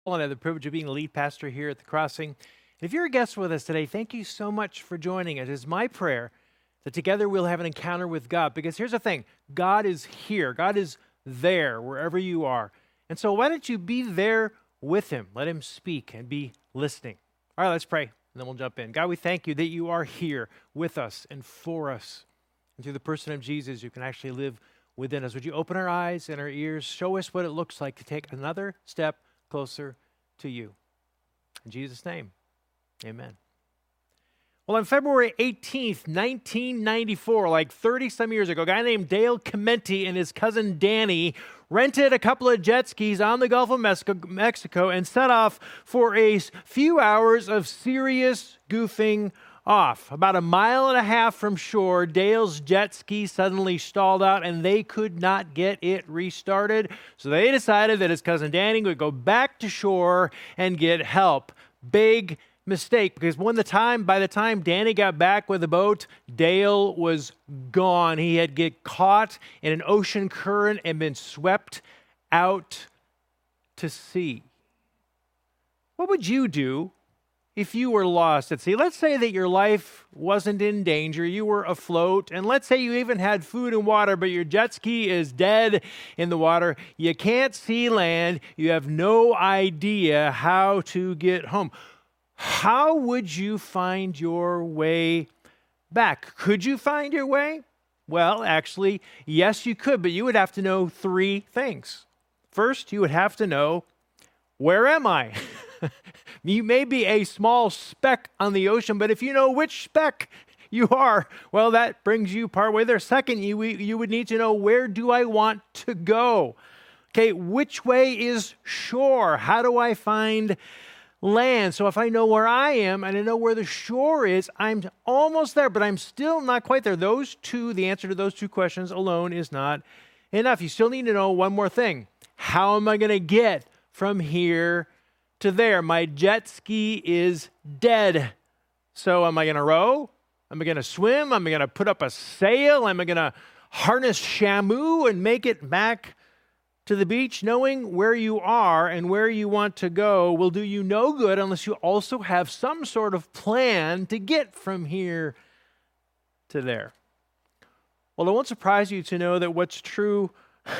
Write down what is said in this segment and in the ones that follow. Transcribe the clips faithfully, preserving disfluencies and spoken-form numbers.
And I have the privilege of being the lead pastor here at The Crossing. And if you're a guest with us today, thank you so much for joining us. It's my prayer that together we'll have an encounter with God. Because here's the thing, God is here. God is there wherever you are. And so why don't you be there with him? Let him speak and be listening. All right, let's pray, and then we'll jump in. God, we thank you that you are here with us and for us. And through the person of Jesus, you can actually live within us. Would you open our eyes and our ears, show us what it looks like to take another step closer to you. In Jesus' name, amen. Well, on February eighteenth, nineteen ninety-four, like thirty-some years ago, a guy named Dale Chimenti and his cousin Danny rented a couple of jet skis on the Gulf of Mexico and set off for a few hours of serious goofing off. About a mile and a half from shore, Dale's jet ski suddenly stalled out and they could not get it restarted. So they decided that his cousin Danny would go back to shore and get help. Big mistake, because when the time, by the time Danny got back with the boat, Dale was gone. He had get caught in an ocean current and been swept out to sea. What would you do if you were lost at sea? Let's say that your life wasn't in danger, you were afloat, and let's say you even had food and water, but your jet ski is dead in the water. You can't see land. You have no idea how to get home. How would you find your way back? Could you find your way? Well, actually, yes, you could, but you would have to know three things. First, you would have to know, where am I? You may be a small speck on the ocean, but if you know which speck you are, well, that brings you partway there. Second, you, you would need to know, where do I want to go? Okay, which way is shore? How do I find land? So if I know where I am and I know where the shore is, I'm almost there, but I'm still not quite there. Those two, the answer to those two questions alone is not enough. You still need to know one more thing. How am I going to get from here to there? My jet ski is dead. So am I going to row? Am I going to swim? Am I going to put up a sail? Am I going to harness Shamu and make it back to the beach? Knowing where you are and where you want to go will do you no good unless you also have some sort of plan to get from here to there. Well, it won't surprise you to know that what's true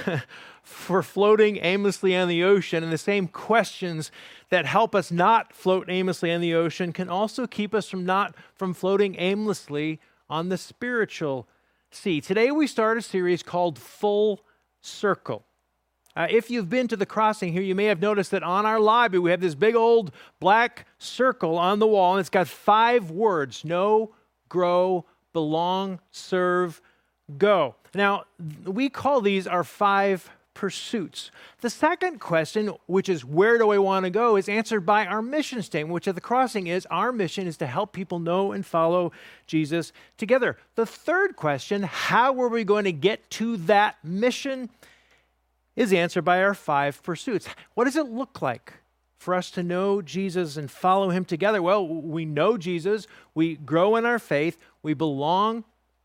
for floating aimlessly on the ocean, and the same questions that help us not float aimlessly on the ocean can also keep us from not from floating aimlessly on the spiritual sea. Today we start a series called Full Circle. Uh, if you've been to the crossing here, you may have noticed that on our lobby we have this big old black circle on the wall, and it's got five words: know, grow, belong, serve, go. Now, we call these our five pursuits. The second question, which is where do I want to go, is answered by our mission statement, which at the crossing is our mission is to help people know and follow Jesus together. The third question, how are we going to get to that mission, is answered by our five pursuits. What does it look like for us to know Jesus and follow him together? Well, we know Jesus, we grow in our faith, we belong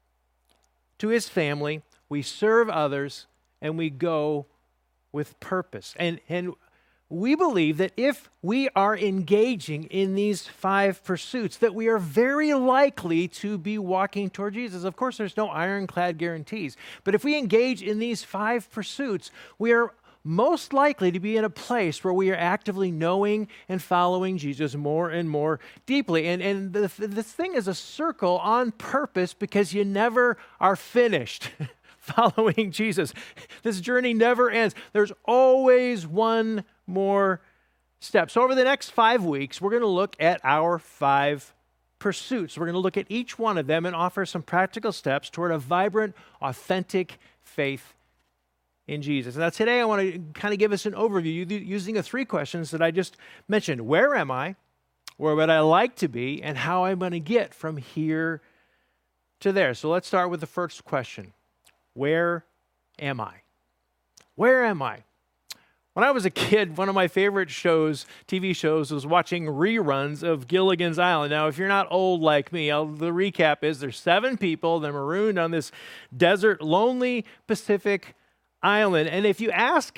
to his family, we serve others, and we go with purpose. And, and we believe that if we are engaging in these five pursuits, that we are very likely to be walking toward Jesus. Of course, there's no ironclad guarantees, but if we engage in these five pursuits, we are most likely to be in a place where we are actively knowing and following Jesus more and more deeply. And, and the, this thing is a circle on purpose because you never are finished following Jesus. This journey never ends. There's always one more step. So over the next five weeks, we're going to look at our five pursuits. We're going to look at each one of them and offer some practical steps toward a vibrant, authentic faith in Jesus. Now today I want to kind of give us an overview using the three questions that I just mentioned. Where am I? Where would I like to be? And how I'm going to get from here to there. So let's start with the first question. Where am I? Where am I? When I was a kid, one of my favorite shows, T V shows, was watching reruns of Gilligan's Island. Now, if you're not old like me, I'll, the recap is there's seven people. They're marooned on this desert, lonely Pacific island. And if you ask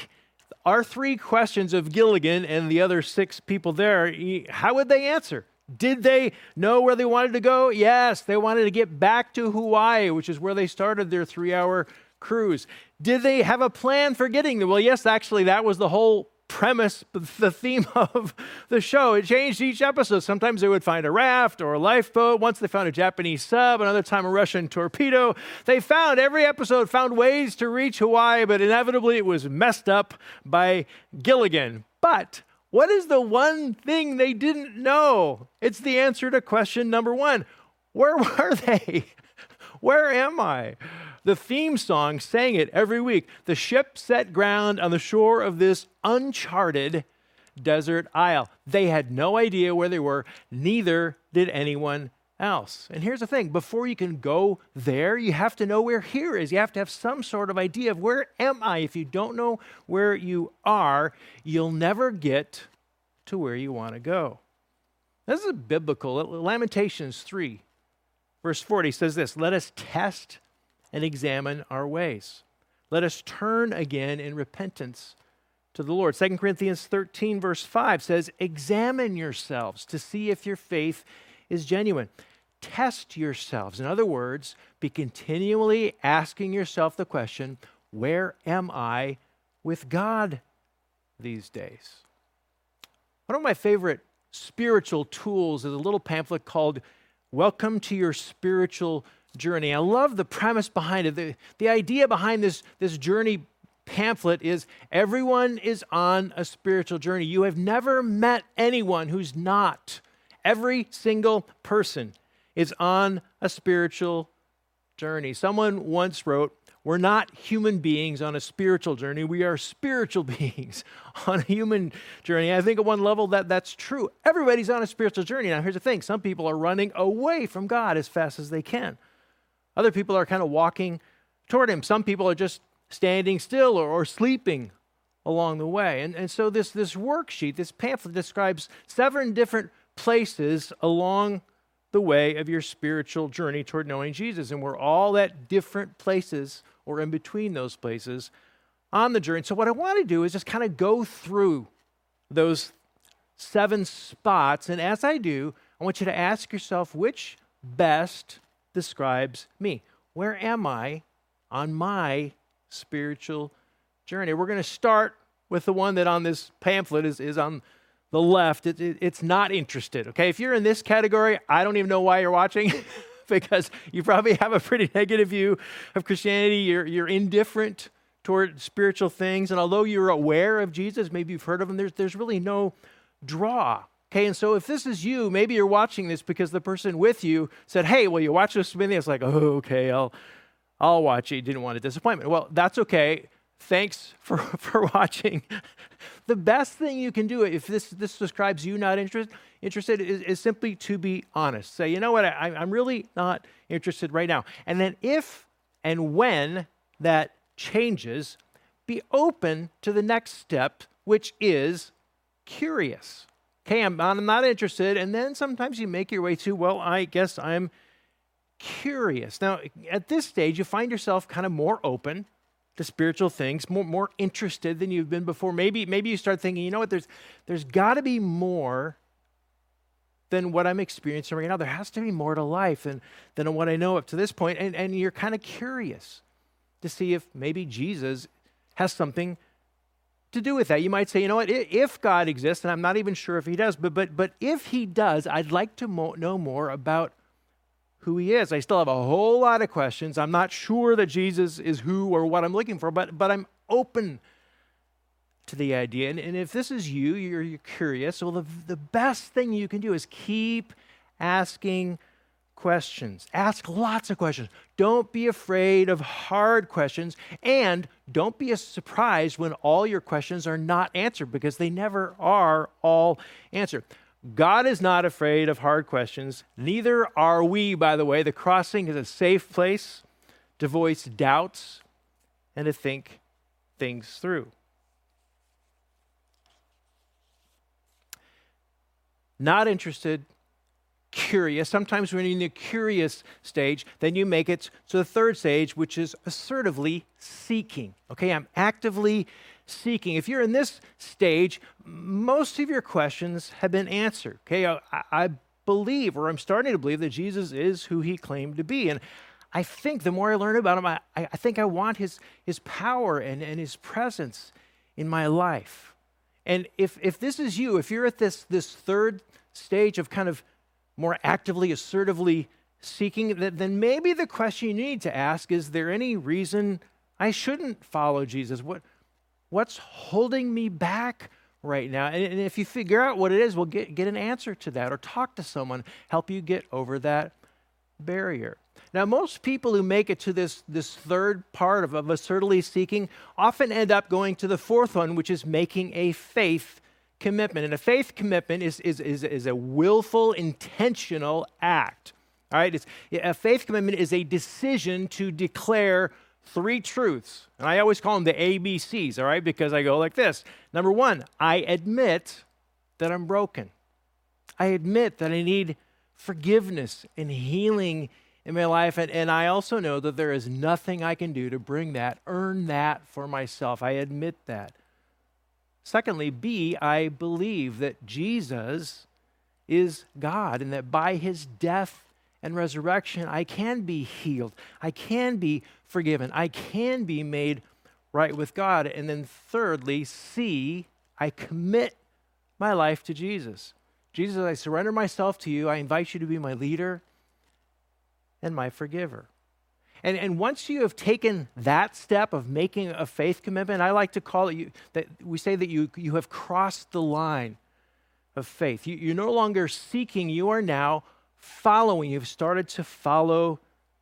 our three questions of Gilligan and the other six people there, how would they answer? Did they know where they wanted to go? Yes, they wanted to get back to Hawaii, which is where they started their three-hour cruise. Did they have a plan for getting there? Well, yes, actually, that was the whole premise, the theme of the show. It changed each episode. Sometimes they would find a raft or a lifeboat. Once they found a Japanese sub, another time a Russian torpedo. They found, every episode found ways to reach Hawaii, but inevitably it was messed up by Gilligan. But what is the one thing they didn't know? It's the answer to question number one. Where were they? Where am I? The theme song sang it every week. The ship set ground on the shore of this uncharted desert isle. They had no idea where they were. Neither did anyone else. And here's the thing. Before you can go there, you have to know where here is. You have to have some sort of idea of where am I. If you don't know where you are, you'll never get to where you want to go. This is biblical. Lamentations three, verse forty says this, let us test and examine our ways. Let us turn again in repentance to the Lord. Second Corinthians thirteen, verse five says, examine yourselves to see if your faith is genuine. Test yourselves. In other words, be continually asking yourself the question, where am I with God these days? One of my favorite spiritual tools is a little pamphlet called Welcome to Your Spiritual Journey. I love the premise behind it. The, the idea behind this, this journey pamphlet is everyone is on a spiritual journey. You have never met anyone who's not. Every single person is on a spiritual journey. Someone once wrote, we're not human beings on a spiritual journey. We are spiritual beings on a human journey. I think at one level that that's true. Everybody's on a spiritual journey. Now, here's the thing. Some people are running away from God as fast as they can. Other people are kind of walking toward him. Some people are just standing still or, or sleeping along the way. And, and so this, this worksheet, this pamphlet describes seven different places along the way of your spiritual journey toward knowing Jesus. And we're all at different places or in between those places on the journey. So what I want to do is just kind of go through those seven spots. And as I do, I want you to ask yourself which best describes me. Where am I on my spiritual journey? We're going to start with the one that on this pamphlet is, is on the left. It, it, it's not interested. Okay, if you're in this category, I don't even know why you're watching because you probably have a pretty negative view of Christianity. You're, you're indifferent toward spiritual things. And although you're aware of Jesus, maybe you've heard of him, there's, there's really no draw. Okay, and so if this is you, maybe you're watching this because the person with you said, hey, will you watch this with me? It's like, oh, okay, I'll I'll watch it. You didn't want a disappointment. Well, that's okay. Thanks for, for watching. The best thing you can do, if this, this describes you not interest, interested, is, is simply to be honest. Say, you know what, I, I'm really not interested right now. And then if and when that changes, be open to the next step, which is curious. Okay, I'm, I'm not interested. And then sometimes you make your way to, well, I guess I'm curious. Now, at this stage, you find yourself kind of more open to spiritual things, more, more interested than you've been before. Maybe, maybe you start thinking, you know what, there's, there's got to be more than what I'm experiencing right now. There has to be more to life than, than what I know up to this point. And, and you're kind of curious to see if maybe Jesus has something to do with that. You might say, you know what, if God exists, and I'm not even sure if he does, but but but if he does, I'd like to mo- know more about who he is. I still have a whole lot of questions. I'm not sure that Jesus is who or what I'm looking for, but but I'm open to the idea. And, and if this is you, you're, you're curious, well, the, the best thing you can do is keep asking questions. Ask lots of questions. Don't be afraid of hard questions, and don't be surprised when all your questions are not answered, because they never are all answered. God is not afraid of hard questions. Neither are we, by the way. The Crossing is a safe place to voice doubts and to think things through. Not interested, curious. Sometimes when you're in the curious stage, then you make it to the third stage, which is assertively seeking. Okay, I'm actively seeking. If you're in this stage, most of your questions have been answered. Okay, I, I believe, or I'm starting to believe, that Jesus is who he claimed to be. And I think the more I learn about him, I, I think I want his, his power and, and his presence in my life. And if if this is you, if you're at this, this third stage of kind of more actively, assertively seeking, then maybe the question you need to ask, is there any reason I shouldn't follow Jesus? What What's holding me back right now? And, and if you figure out what it is, well, get, get an answer to that, or talk to someone, help you get over that barrier. Now, most people who make it to this, this third part of, of assertively seeking often end up going to the fourth one, which is making a faith commitment. And a faith commitment is, is, is, is a willful, intentional act. All right? It's, a faith commitment is a decision to declare three truths. And I always call them the A B Cs, all right? Because I go like this. Number one, I admit that I'm broken. I admit that I need forgiveness and healing in my life. And, and I also know that there is nothing I can do to bring that, earn that for myself. I admit that. Secondly, B, I believe that Jesus is God, and that by his death and resurrection, I can be healed. I can be forgiven. I can be made right with God. And then thirdly, C, I commit my life to Jesus. Jesus, I surrender myself to you. I invite you to be my leader and my forgiver. And, and once you have taken that step of making a faith commitment, I like to call it, you, that we say that you, you have crossed the line of faith. You, you're no longer seeking, you are now following. You've started to follow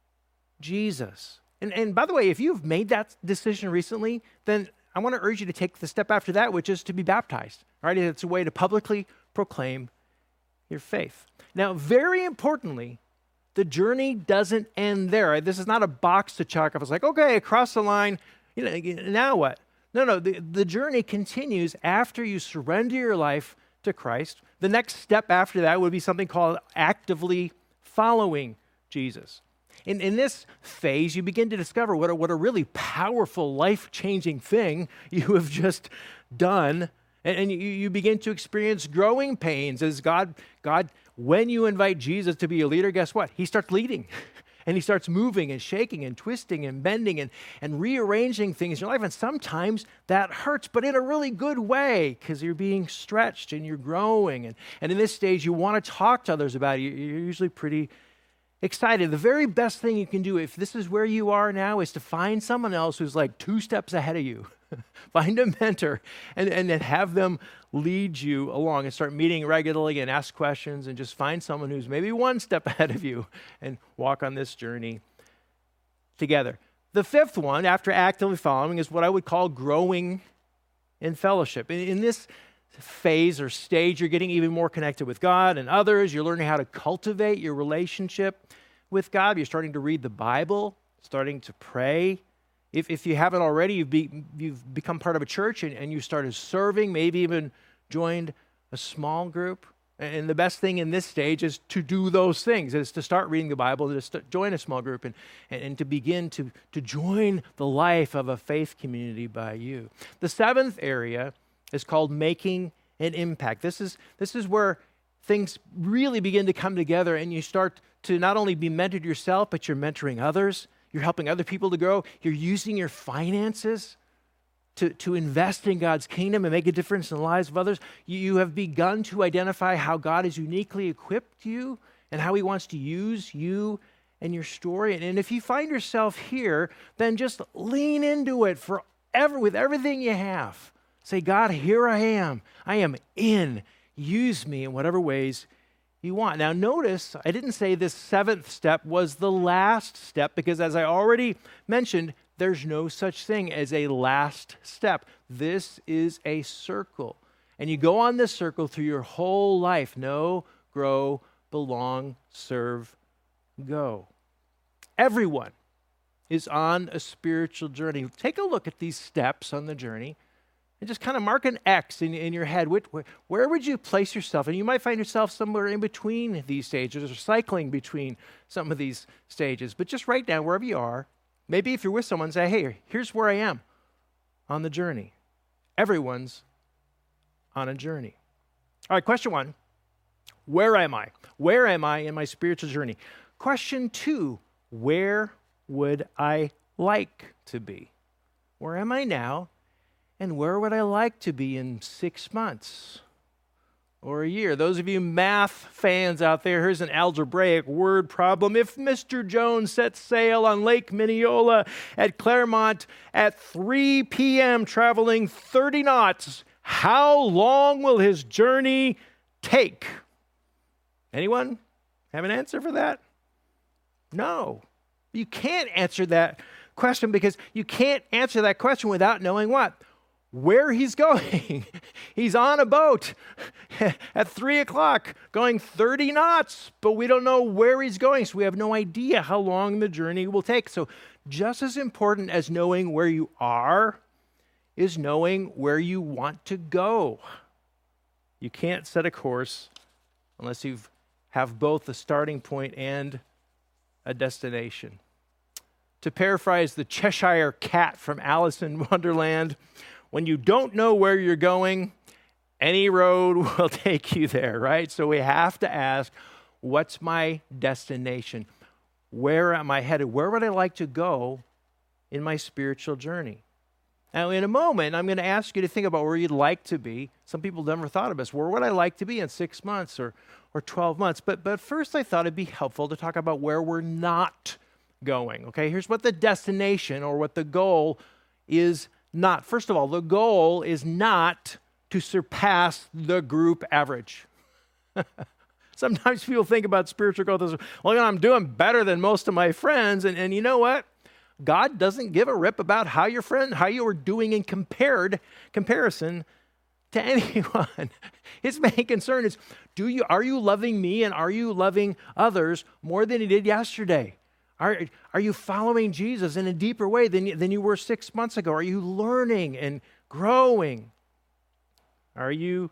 Jesus. And, and by the way, if you've made that decision recently, then I want to urge you to take the step after that, which is to be baptized. Right? It's a way to publicly proclaim your faith. Now, very importantly, the journey doesn't end there. This is not a box to check off. It's like, okay, across the line, you know, now what? No, no, the, the journey continues after you surrender your life to Christ. The next step after that would be something called actively following Jesus. In, in this phase, you begin to discover what a, what a really powerful, life-changing thing you have just done. And, and you, you begin to experience growing pains as God, God, when you invite Jesus to be a leader, guess what? He starts leading. And he starts moving and shaking and twisting and bending and, and rearranging things in your life. And sometimes that hurts, but in a really good way, because you're being stretched and you're growing. And, and in this stage, you want to talk to others about it. You're usually pretty excited. The very best thing you can do, if this is where you are now, is to find someone else who's like two steps ahead of you. Find a mentor and, and then have them lead you along, and start meeting regularly and ask questions, and just find someone who's maybe one step ahead of you and walk on this journey together. The fifth one, after actively following, is what I would call growing in fellowship. In, in this phase or stage, you're getting even more connected with God and others. You're learning how to cultivate your relationship with God. You're starting to read the Bible, starting to pray. If, if you haven't already, you've, be, you've become part of a church and, and you started serving, maybe even joined a small group. And the best thing in this stage is to do those things, is to start reading the Bible, to st- join a small group, and, and, and to begin to, to join the life of a faith community by you. The seventh area is called making an impact. This is, this is where things really begin to come together, and you start to not only be mentored yourself, but you're mentoring others. You're helping other people to grow. You're using your finances to, to invest in God's kingdom and make a difference in the lives of others. You, you have begun to identify how God has uniquely equipped you and how he wants to use you and your story. And, and if you find yourself here, then just lean into it forever with everything you have. Say, God, here I am. I am in. Use me in whatever ways you want. Now notice, I didn't say this seventh step was the last step, because as I already mentioned, there's no such thing as a last step. This is a circle. And you go on this circle through your whole life. Know, grow, belong, serve, go. Everyone is on a spiritual journey. Take a look at these steps on the journey And just kind of mark an X in, in your head. Where, where would you place yourself? And you might find yourself somewhere in between these stages or cycling between some of these stages. But just write down wherever you are. Maybe if you're with someone, say, hey, here's where I am on the journey. Everyone's on a journey. All right, question one. Where am I? Where am I in my spiritual journey? Question two. Where would I like to be? Where am I now? And where would I like to be in six months or a year? Those of you math fans out there, here's an algebraic word problem. If Mister Jones sets sail on Lake Minneola at Claremont at three p.m. traveling thirty knots, how long will his journey take? Anyone have an answer for that? No. You can't answer that question because you can't answer that question without knowing what? Where he's going. He's on a boat at three o'clock going thirty knots, but we don't know where he's going, so we have no idea how long the journey will take. So just as important as knowing where you are is knowing where you want to go. You can't set a course unless you have both a starting point and a destination. To paraphrase the Cheshire Cat from Alice in Wonderland, when you don't know where you're going, any road will take you there, right? So we have to ask, what's my destination? Where am I headed? Where would I like to go in my spiritual journey? Now, in a moment, I'm going to ask you to think about where you'd like to be. Some people never thought of this. Where would I like to be in six months or, or twelve months? But, but first, I thought it'd be helpful to talk about where we're not going, okay? Here's what the destination or what the goal is not. First of all, the goal is not to surpass the group average. Sometimes people think about spiritual growth as, well, I'm doing better than most of my friends. And, and you know what? God doesn't give a rip about how your friend, how you are doing in compared comparison to anyone. His main concern is, do you are you loving me and are you loving others more than you did yesterday? Are, are you following Jesus in a deeper way than you, than you were six months ago? Are you learning and growing? Are you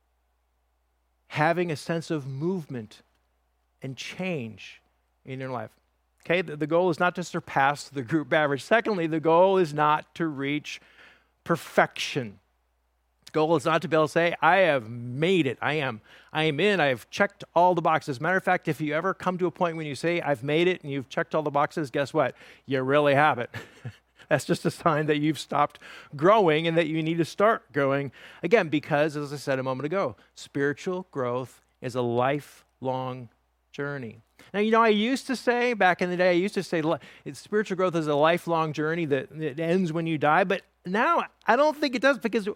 having a sense of movement and change in your life? Okay, the, the goal is not to surpass the group average. Secondly, the goal is not to reach perfection. The goal is not to be able to say, I have made it. I am, I am in. I have checked all the boxes. Matter of fact, if you ever come to a point when you say, I've made it and you've checked all the boxes, guess what? You really haven't. That's just a sign that you've stopped growing and that you need to start growing again because, as I said a moment ago, spiritual growth is a lifelong journey. Now, you know, I used to say, back in the day, I used to say spiritual growth is a lifelong journey that, that ends when you die, but now I don't think it does because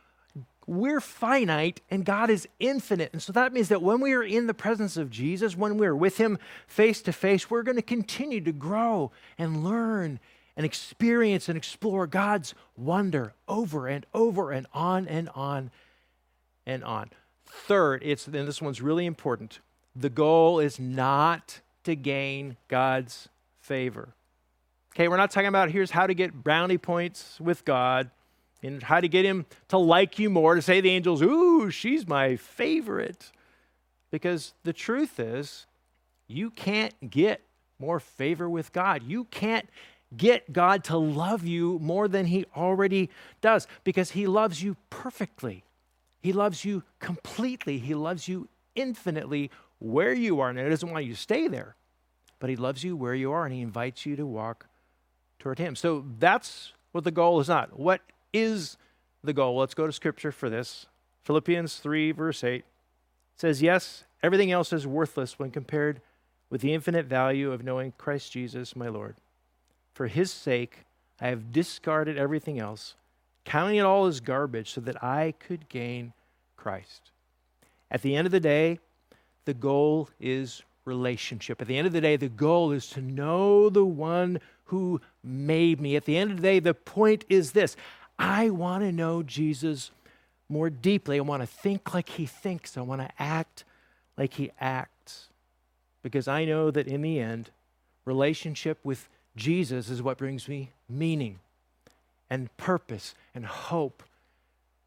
we're finite and God is infinite. And so that means that when we are in the presence of Jesus, when we're with him face to face, we're going to continue to grow and learn and experience and explore God's wonder over and over and on and on and on. Third, it's, and this one's really important, the goal is not to gain God's favor. Okay, we're not talking about here's how to get brownie points with God and how to get him to like you more, to say to the angels, ooh, she's my favorite. Because the truth is, you can't get more favor with God. You can't get God to love you more than he already does because he loves you perfectly. He loves you completely. He loves you infinitely where you are. Now, he doesn't want you to stay there, but he loves you where you are and he invites you to walk toward him. So that's what the goal is not. What is the goal? Let's go to scripture for this. Philippians three, verse eight says, yes, everything else is worthless when compared with the infinite value of knowing Christ Jesus, my Lord. For his sake, I have discarded everything else, counting it all as garbage so that I could gain Christ. At the end of the day, the goal is relationship. At the end of the day, the goal is to know the one who made me. At the end of the day, the point is this. I want to know Jesus more deeply. I want to think like he thinks. I want to act like he acts. Because I know that in the end, relationship with Jesus is what brings me meaning and purpose and hope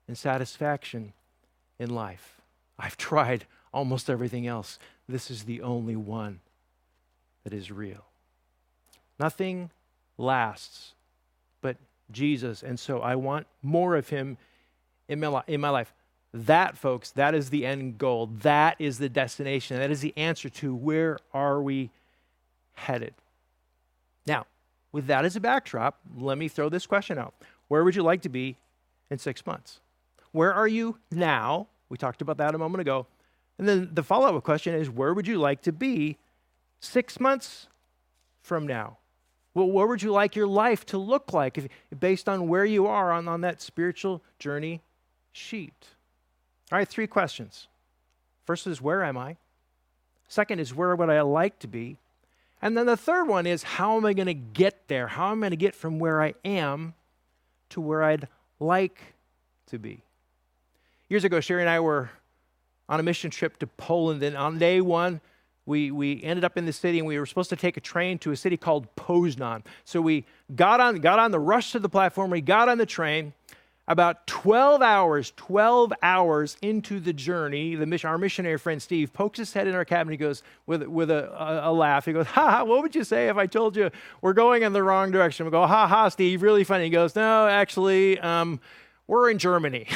and satisfaction in life. I've tried almost everything else. This is the only one that is real. Nothing lasts but Jesus, and so I want more of him in my, li- in my life. That, folks, that is the end goal. That is the destination. That is the answer to where are we headed. Now, with that as a backdrop, let me throw this question out. Where would you like to be in six months? Where are you now? We talked about that a moment ago. And then the follow-up question is, where would you like to be six months from now? Well, what would you like your life to look like if, based on where you are on, on that spiritual journey sheet? All right, three questions. First is, where am I? Second is, where would I like to be? And then the third one is, how am I going to get there? How am I going to get from where I am to where I'd like to be? Years ago, Sherry and I were on a mission trip to Poland, and on day one, we we ended up in the city, and we were supposed to take a train to a city called Poznan. So we got on got on the rush to the platform. We got on the train. About twelve hours, twelve hours into the journey, the mission, our missionary friend Steve pokes his head in our cabin. He goes with with a, a, a laugh. He goes, "Ha ha! What would you say if I told you we're going in the wrong direction?" We go, "Ha ha, Steve, really funny." He goes, "No, actually, um, we're in Germany."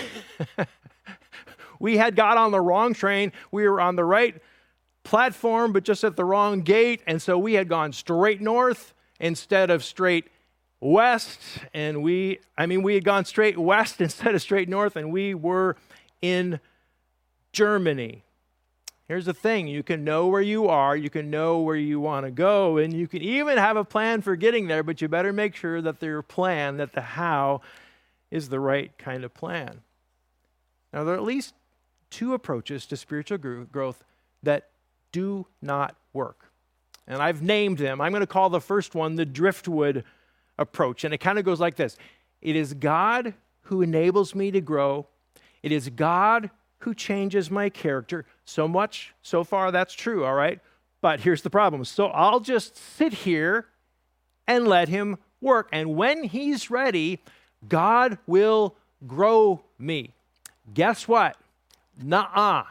We had got on the wrong train. We were on the right platform, but just at the wrong gate. And so we had gone straight north instead of straight west. And we, I mean, we had gone straight west instead of straight north, and we were in Germany. Here's the thing. You can know where you are. You can know where you want to go. And you can even have a plan for getting there, but you better make sure that your plan, that the how, is the right kind of plan. Now, there are at least two approaches to spiritual growth that do not work. And I've named them. I'm going to call the first one the driftwood approach. And it kind of goes like this. It is God who enables me to grow. It is God who changes my character. So much, so far, that's true, all right? But here's the problem. So I'll just sit here and let him work. And when he's ready, God will grow me. Guess what? Nuh-uh.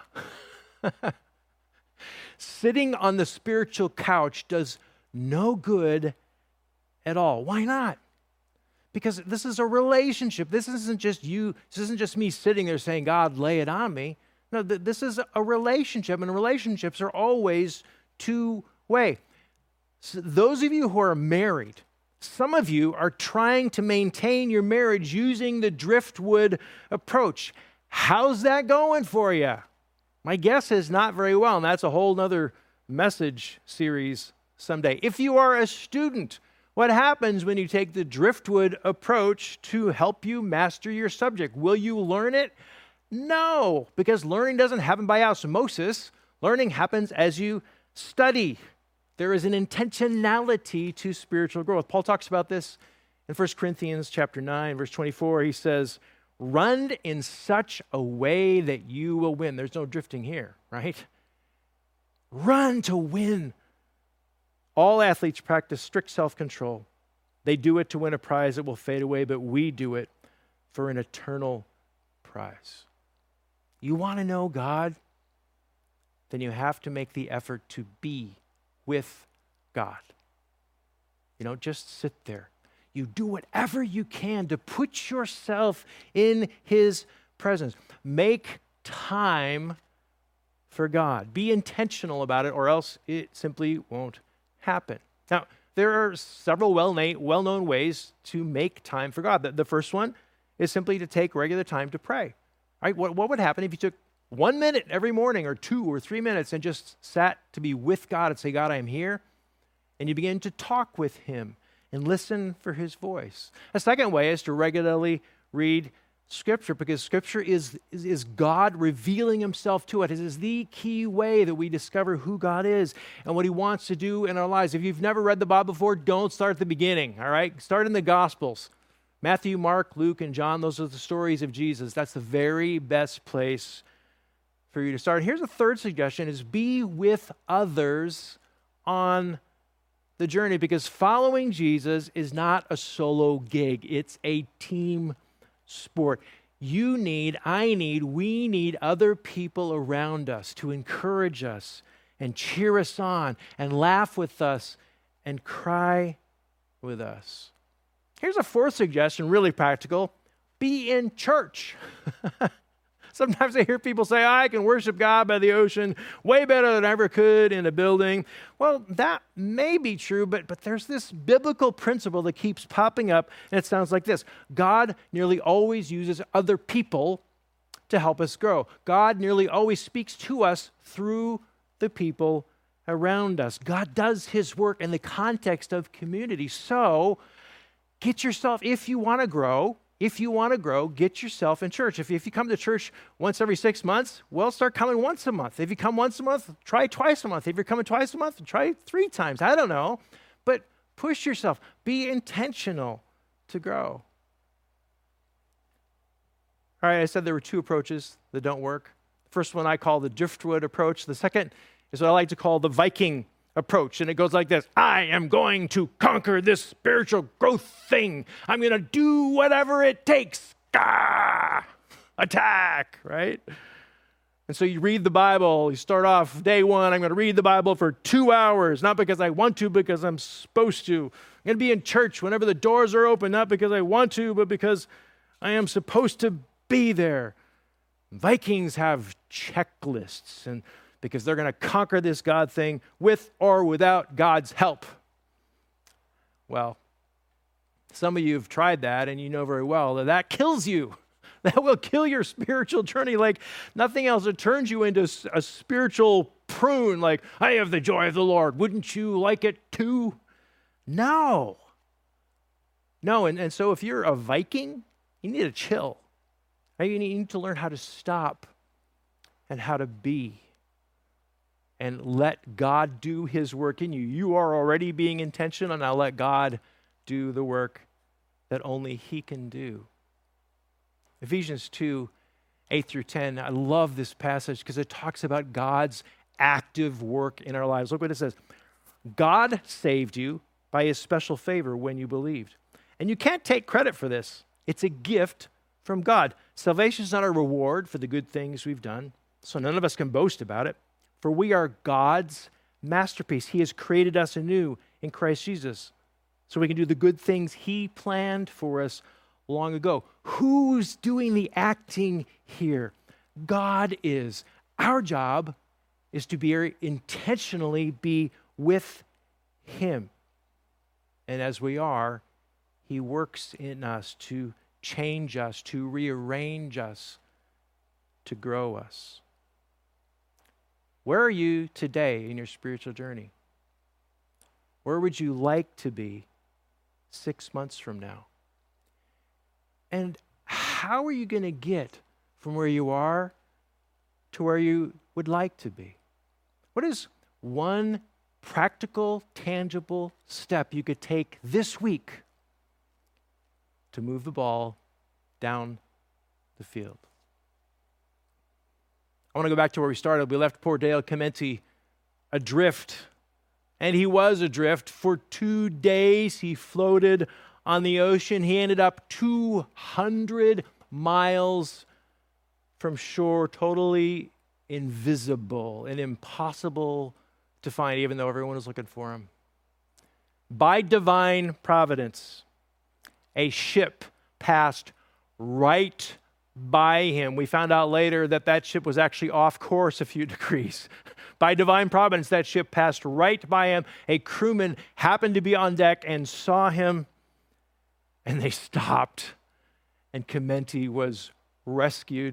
Sitting on the spiritual couch does no good at all. Why not? Because this is a relationship. This isn't just you. This isn't just me sitting there saying, God, lay it on me. No, th- this is a relationship, and relationships are always two-way. So those of you who are married, some of you are trying to maintain your marriage using the driftwood approach. How's that going for you? My guess is not very well, and that's a whole nother message series someday. If you are a student, what happens when you take the driftwood approach to help you master your subject? Will you learn it? No, because learning doesn't happen by osmosis. Learning happens as you study. There is an intentionality to spiritual growth. Paul talks about this in First Corinthians chapter nine, verse twenty-four. He says, run in such a way that you will win. There's no drifting here, right? Run to win. All athletes practice strict self-control. They do it to win a prize that will fade away, but we do it for an eternal prize. You want to know God? Then you have to make the effort to be with God. You don't just sit there. You do whatever you can to put yourself in his presence. Make time for God. Be intentional about it, or else it simply won't happen. Now, there are several well-known ways to make time for God. The first one is simply to take regular time to pray. Right? What, what would happen if you took one minute every morning, or two or three minutes, and just sat to be with God and say, God, I am here, and you begin to talk with him and listen for his voice. A second way is to regularly read Scripture, because Scripture is, is, is God revealing himself to us. It is the key way that we discover who God is and what he wants to do in our lives. If you've never read the Bible before, don't start at the beginning, all right? Start in the Gospels. Matthew, Mark, Luke, and John, those are the stories of Jesus. That's the very best place for you to start. And here's a third suggestion, is be with others on the journey, because following Jesus is not a solo gig. It's a team sport. You need, I need, we need other people around us to encourage us and cheer us on and laugh with us and cry with us. Here's a fourth suggestion, really practical. Be in church. Sometimes I hear people say, I can worship God by the ocean way better than I ever could in a building. Well, that may be true, but, but there's this biblical principle that keeps popping up, and it sounds like this. God nearly always uses other people to help us grow. God nearly always speaks to us through the people around us. God does his work in the context of community. So get yourself, if you want to grow, If you want to grow, get yourself in church. If, if you come to church once every six months, well, start coming once a month. If you come once a month, try twice a month. If you're coming twice a month, try three times. I don't know. But push yourself. Be intentional to grow. All right, I said there were two approaches that don't work. The first one I call the driftwood approach. The second is what I like to call the Viking approach, and it goes like this. I am going to conquer this spiritual growth thing. I'm going to do whatever it takes. Ah, attack, right? And so you read the Bible. You start off day one. I'm going to read the Bible for two hours, not because I want to, because I'm supposed to. I'm going to be in church whenever the doors are open, not because I want to, but because I am supposed to be there. Vikings have checklists, and because they're going to conquer this God thing with or without God's help. Well, some of you have tried that, and you know very well that that kills you. That will kill your spiritual journey like nothing else. It turns you into a spiritual prune, like, I have the joy of the Lord. Wouldn't you like it too? No. No, and, and so if you're a Viking, you need to chill. Right? You need to learn how to stop and how to be. And let God do his work in you. You are already being intentional, and now let God do the work that only he can do. Ephesians two, eight through ten, I love this passage because it talks about God's active work in our lives. Look what it says. God saved you by his special favor when you believed. And you can't take credit for this. It's a gift from God. Salvation is not a reward for the good things we've done, so none of us can boast about it. For we are God's masterpiece. He has created us anew in Christ Jesus so we can do the good things he planned for us long ago. Who's doing the acting here? God is. Our job is to be intentionally be with him. And as we are, he works in us to change us, to rearrange us, to grow us. Where are you today in your spiritual journey? Where would you like to be six months from now? And how are you going to get from where you are to where you would like to be? What is one practical, tangible step you could take this week to move the ball down the field? I want to go back to where we started. We left poor Dale Chimenti adrift, and he was adrift. For two days, he floated on the ocean. He ended up two hundred miles from shore, totally invisible and impossible to find, even though everyone was looking for him. By divine providence, a ship passed right by him. We found out later that that ship was actually off course a few degrees. By divine providence, that ship passed right by him. A crewman happened to be on deck and saw him, and they stopped, and Chimenti was rescued.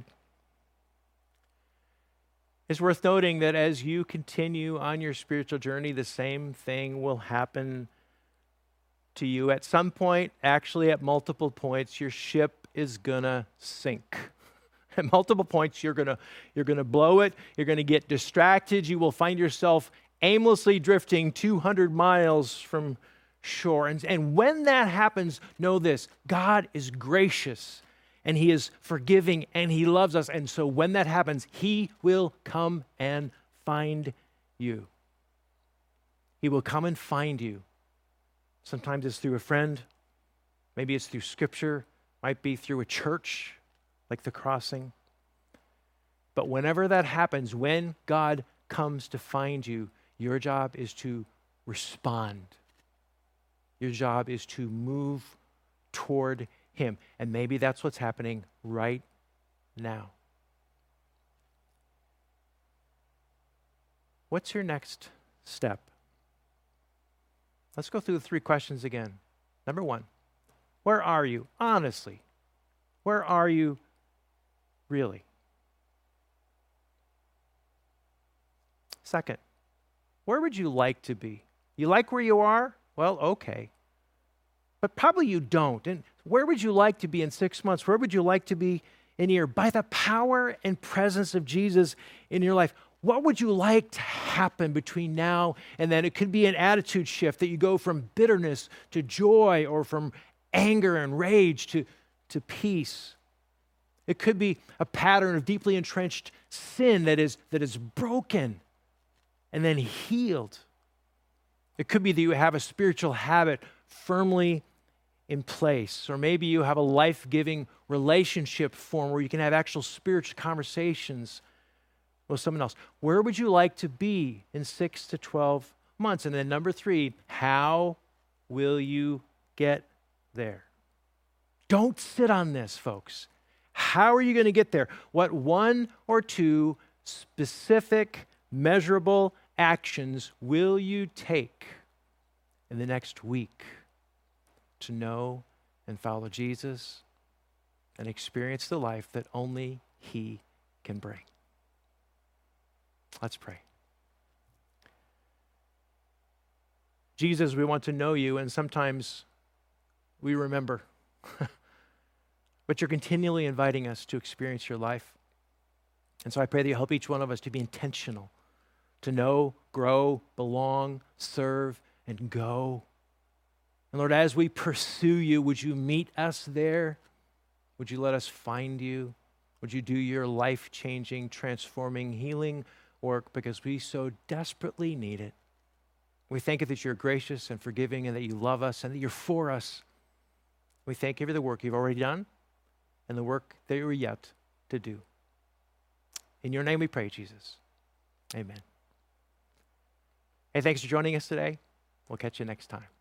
It's worth noting that as you continue on your spiritual journey, the same thing will happen to you. At some point, actually at multiple points, your ship is gonna sink. At multiple points, you're gonna you're gonna blow it. You're gonna get distracted. You will find yourself aimlessly drifting two hundred miles from shore. And, and when that happens, know this: God is gracious, and he is forgiving, and he loves us. And so when that happens, he will come and find you. He will come and find you. Sometimes it's through a friend. Maybe it's through scripture. Might be through a church. like the crossing. But whenever that happens, when God comes to find you, your job is to respond. Your job is to move toward him. And maybe that's what's happening right now. What's your next step? Let's go through the three questions again. Number one, where are you? Honestly, where are you really? Second, where would you like to be? You like where you are? Well, okay. But probably you don't. And where would you like to be in six months? Where would you like to be in a year? By the power and presence of Jesus in your life, what would you like to happen between now and then? It could be an attitude shift that you go from bitterness to joy, or from anger and rage to, to peace. It could be a pattern of deeply entrenched sin that is, that is broken and then healed. It could be that you have a spiritual habit firmly in place, or maybe you have a life-giving relationship form where you can have actual spiritual conversations with someone else. Where would you like to be in six to twelve months? And then number three, how will you get there? Don't sit on this, folks. How are you going to get there? What one or two specific, measurable actions will you take in the next week to know and follow Jesus and experience the life that only he can bring? Let's pray. Jesus, we want to know you, and sometimes we remember. But you're continually inviting us to experience your life. And so I pray that you help each one of us to be intentional, to know, grow, belong, serve, and go. And Lord, as we pursue you, would you meet us there? Would you let us find you? Would you do your life-changing, transforming, healing work, because we so desperately need it. We thank you that you're gracious and forgiving, and that you love us, and that you're for us. We thank you for the work you've already done and the work that you're yet to do. In your name we pray, Jesus. Amen. Hey, thanks for joining us today. We'll catch you next time.